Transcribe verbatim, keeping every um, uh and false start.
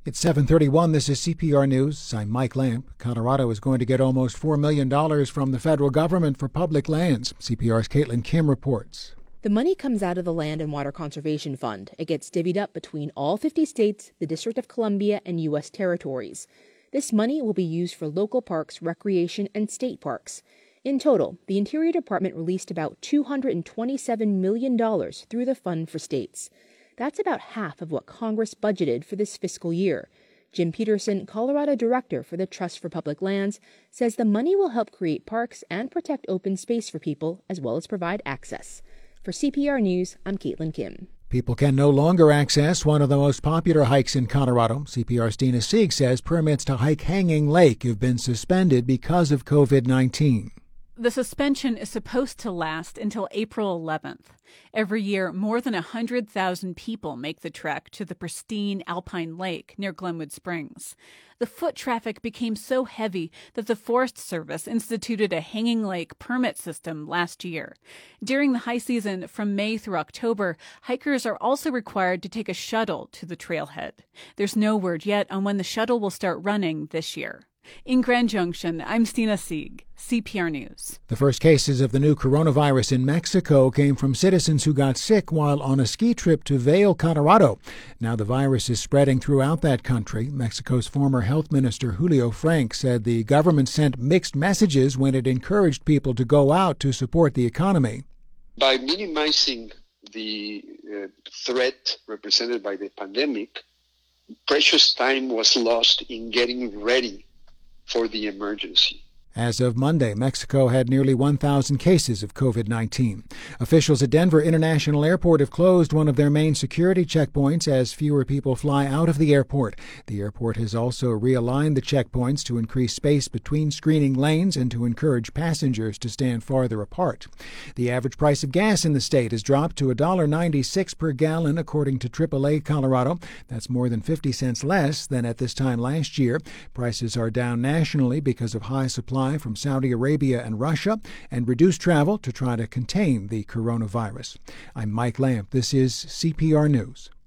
It's seven thirty-one. This is C P R News. I'm Mike Lamp. Colorado is going to get almost four million dollars from the federal government for public lands. C P R's Caitlin Kim reports. The money comes out of the Land and Water Conservation Fund. It gets divvied up between all fifty states, the District of Columbia, and U S territories. This money will be used for local parks, recreation, and state parks. In total, the Interior Department released about two hundred twenty-seven million dollars through the fund for states. That's about half of what Congress budgeted for this fiscal year. Jim Peterson, Colorado Director for the Trust for Public Lands, says the money will help create parks and protect open space for people, as well as provide access. For C P R News, I'm Caitlin Kim. People can no longer access one of the most popular hikes in Colorado. C P R's Dina Sieg says permits to hike Hanging Lake have been suspended because of covid nineteen. The suspension is supposed to last until April eleventh. Every year, more than one hundred thousand people make the trek to the pristine Alpine Lake near Glenwood Springs. The foot traffic became so heavy that the Forest Service instituted a Hanging Lake permit system last year. During the high season, from May through October, hikers are also required to take a shuttle to the trailhead. There's no word yet on when the shuttle will start running this year. In Grand Junction, I'm Dina Sieg, C P R News. The first cases of the new coronavirus in Mexico came from citizens who got sick while on a ski trip to Vail, Colorado. Now the virus is spreading throughout that country. Mexico's former health minister, Julio Frank, said the government sent mixed messages when it encouraged people to go out to support the economy. By minimizing the uh, threat represented by the pandemic, precious time was lost in getting ready for the emergency. As of Monday, Mexico had nearly one thousand cases of covid nineteen. Officials at Denver International Airport have closed one of their main security checkpoints as fewer people fly out of the airport. The airport has also realigned the checkpoints to increase space between screening lanes and to encourage passengers to stand farther apart. The average price of gas in the state has dropped to one dollar ninety-six per gallon, according to triple A Colorado. That's more than fifty cents less than at this time last year. Prices are down nationally because of high supply from Saudi Arabia and Russia and reduced travel to try to contain the coronavirus. I'm Mike Lamp. This is C P R News.